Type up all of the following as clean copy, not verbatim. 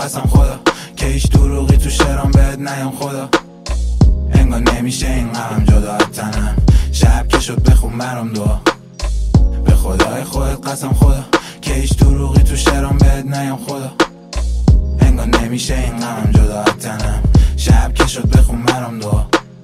قسم خدا که هیچ دروغی تو شعرام بهت نیام خدا. انگار نمیشه این غمم جدا از تنم، شب که شد بخون برام دعا. به خدای خودت قسم خدا که هیچ دروغی تو شعرام بهت نیام خدا. انگار نمیشه این غمم جدا از تنم، شب که شد بخون برام دعا.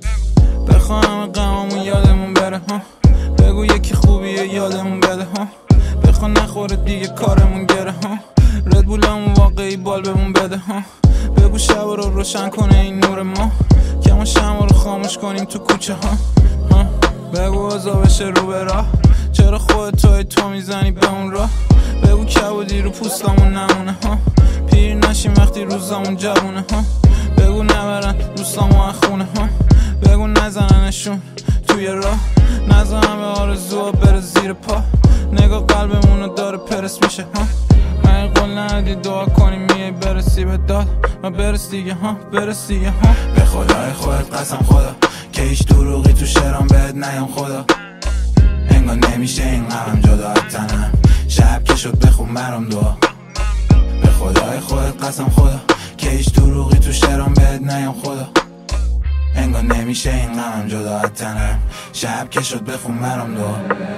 بخوام غممون یادمون بره ها، بگو یکی خوبیه یادمون بده ها. بخوا نخوره دیگه کارمون گره ها، ردبولمون واقعی بال بهمون بده ها. بگو شب رو روشن کنه این نور ما، که ما شمع رو خاموش کنیم تو کوچه ها. بگو عذا بشه رو به راه، چرا خودت تو میزنی به اون راه. بگو کبودی رو پوستمون نمونه ها، پیر نشیم وقتی روزامون جوونه ها. بگو نبرن دوستامو از خونه ها، بگو نزننشون توی راه. نزنن به آرزوها بره زیر پا، نگاه قلبمونو داره پرس میشه ها. من قول ندی دعا کنیم میای برسی به داد و برس دیگه ها، برس دیگه ها. به خدای خودت قسم خدا که هیچ دروغی تو شعرام بهت نیام خدا. انگار نمیشه این غمم جدا از تنم، شب که شد بخون برام دعا. به خدای خودت قسم خدا که هیچ دروغی تو شعرام بهت نیام خدا. انگار نمیشه این غمم جدا از تنم، شب که شد بخون برام دعا.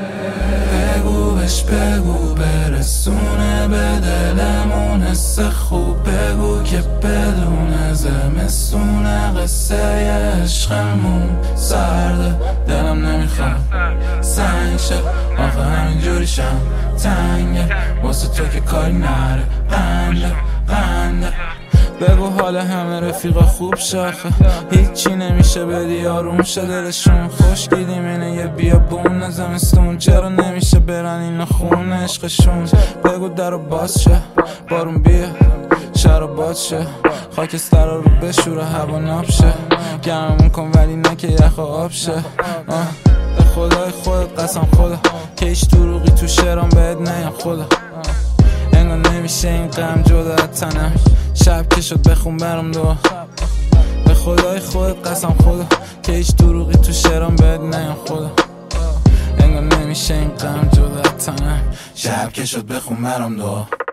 بگو بهش بگو برسونه به دلمون حس خوب. بگو که بدون زمستونه قصه عشقمون سرده. دلم نمیخواد سنگ شه، آخه همینجوری شم تنگه واسه تو که کاری نره. قنده بگو حال همه رفیقا خوب شاخه، هیچی نمیشه بدی آروم شه دلشون. خوش دیدیم اینه یه بیابون زمستون، چرا نمیشه برن اینا خون عشقشون. بگو درو باز شه بارون بیا شهر باز شه، خاکسترا رو بشوره هوا ناب شه. گرممون کن ولی نه که یخ آب شه. به خدای خودت قسم خدا که هیچ دروغی تو شعرام بهت نیام خدا. انگار نمیشه این غم جدا از تنم، شب که شد بخون برام دعا. به خدای خودت قسم خدا که هیچ دروغی تو شعرام بهت نیام خدا. انگار نمیشه این غم جدا از تنم، شب که شد بخون برام دعا.